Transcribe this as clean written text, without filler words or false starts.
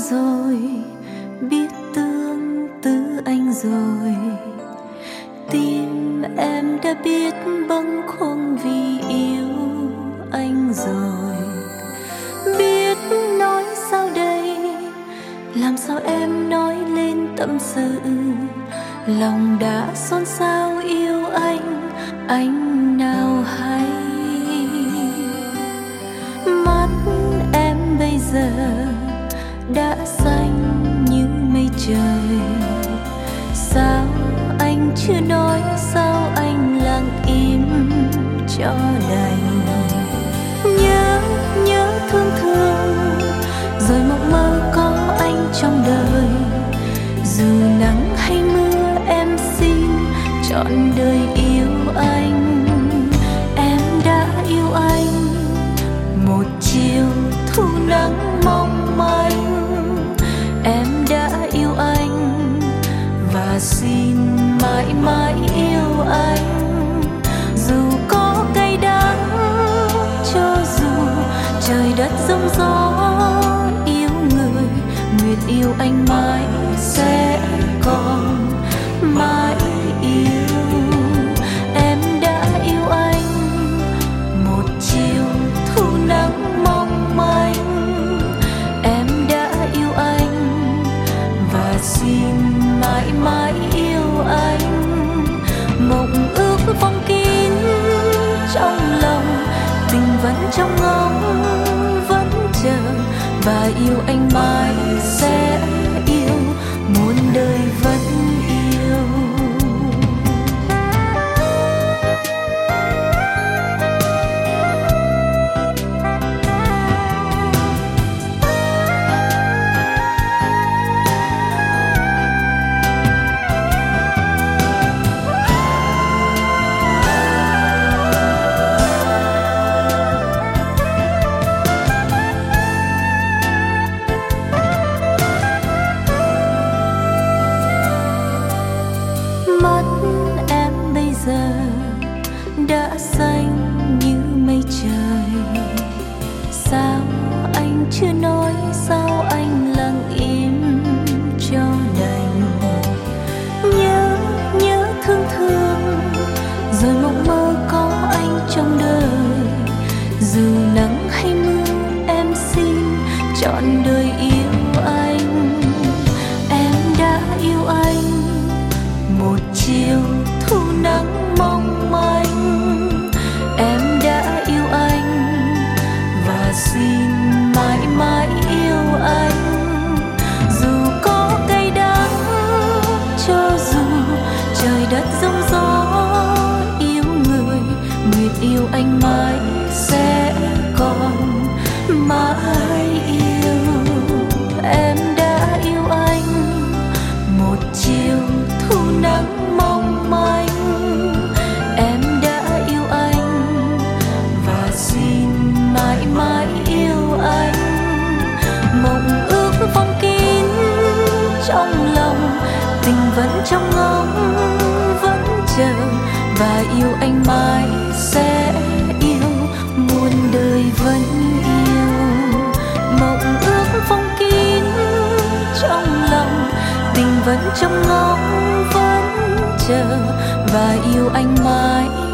rồi, biết tương tư anh rồi. Tim em đã biết bâng khuâng vì yêu anh rồi. Biết nói sao đây, làm sao em nói lên tâm sự. Lòng đã xôn xao yêu anh nào hay. Mắt em bây giờ đã xanh như mây trời. Sao anh chưa nói, sao anh lặng im cho đành. Nhớ thương thương, rồi mộng mơ có anh trong đời. Dù nắng hay mưa em xin trọn đời yêu anh. Em đã yêu anh một chiều thu nắng mong manh. Em đã yêu anh và xin mãi mãi yêu anh. Dù có cay đắng, cho dù trời đất giông gió, yêu người nguyện yêu anh mãi sẽ còn mãi yêu. Em đã yêu anh một chiều thu nắng mong manh. Em đã yêu anh và xin mãi mãi yêu anh. Mộng ước phong kín trong lòng, tình vẫn trong ngóng vẫn chờ. Và yêu anh mãi sẽ yêu, muôn đời vẫn yêu. Đã xanh như mây trời. Sao anh chưa nói, sao anh lặng im cho đành. Nhớ thương thương, rồi mộng mơ có anh trong đời. Dù nắng hay mưa em xin trọn đời yêu anh. Em đã yêu anh một chiều thu nắng mong manh. Em đã yêu anh và xin mãi mãi yêu anh. Dù có cay đắng, cho dù trời đất giông gió, yêu người nguyện yêu anh mãi sẽ còn mãi yêu. Em đã yêu anh một chiều thu nắng mong manh. Em đã yêu anh và xin mãi mãi yêu anh. Mộng ước phong kín trong lòng, tình vẫn trong ngóng vẫn chờ. Và yêu anh mãi sẽ yêu, muôn đời vẫn yêu. Mộng ước phong kín trong lòng, tình vẫn trong ngóng vẫn chờ. Và yêu anh mãi